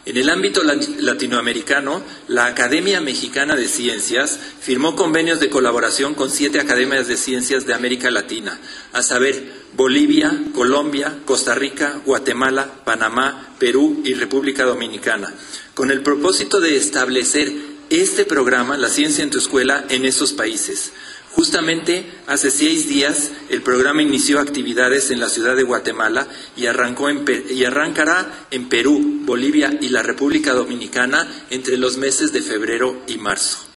En el ámbito latinoamericano, la Academia Mexicana de Ciencias firmó convenios de colaboración con 7 academias de ciencias de América Latina, a saber, Bolivia, Colombia, Costa Rica, Guatemala, Panamá, Perú y República Dominicana, con el propósito de establecer este programa, La Ciencia en tu Escuela, en esos países. Justamente hace 6 días el programa inició actividades en la ciudad de Guatemala y arrancará en Perú, Bolivia y la República Dominicana entre los meses de febrero y marzo.